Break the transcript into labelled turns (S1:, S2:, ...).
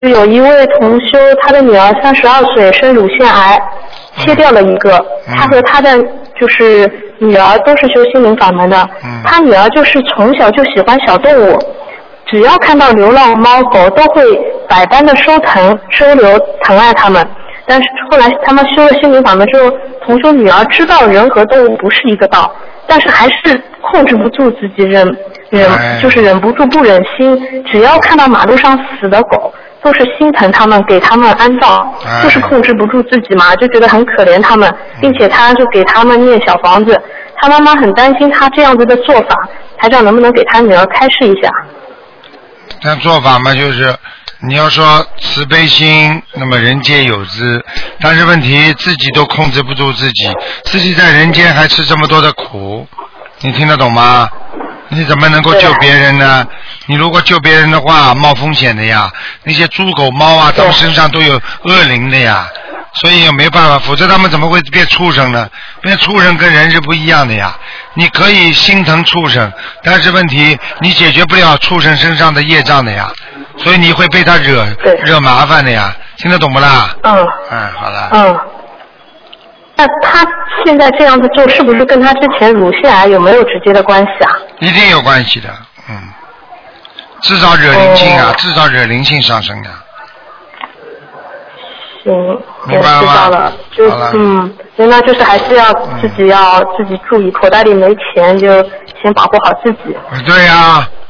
S1: 有一位同修，他的女儿32岁生乳腺癌，切掉了一个。他和他的就是女儿都是修心灵法门的。他女儿就是从小就喜欢小动物，只要看到流浪猫狗都会百般的收留疼爱它们。但是后来他们修了心灵法门之后，同修女儿知道人和动物不是一个道，但是还是控制不住自己就是忍不住不忍心，只要看到马路上死的狗都是心疼他们，给他们安葬，就是控制不住自己嘛，就觉得很可怜他们，并且他就给他们念小房子。他妈妈很担心他这样子的做法，台长能不能给他女儿开示一下？
S2: 这做法嘛，就是你要说慈悲心，那么人皆有之，但是问题自己都控制不住自己，自己在人间还吃这么多的苦，你听得懂吗？你怎么能够救别人呢？你如果救别人的话，冒风险的呀。那些猪狗猫啊，他们身上都有恶灵的呀，所以也没办法，否则他们怎么会变畜生呢？变畜生跟人是不一样的呀。你可以心疼畜生，但是问题你解决不了畜生身上的业障的呀，所以你会被他惹麻烦的呀。听得懂不啦？好了。
S1: 那他现在这样子做，是不是跟他之前乳腺癌有没有直接的关系啊？
S2: 一定有关系的，至少惹灵性啊，至少惹灵性上升啊。
S1: 行，
S2: 明白了吗？
S1: 知道了，那就是还是要自己注意，口袋里没钱就先保护好自己。
S2: 对呀，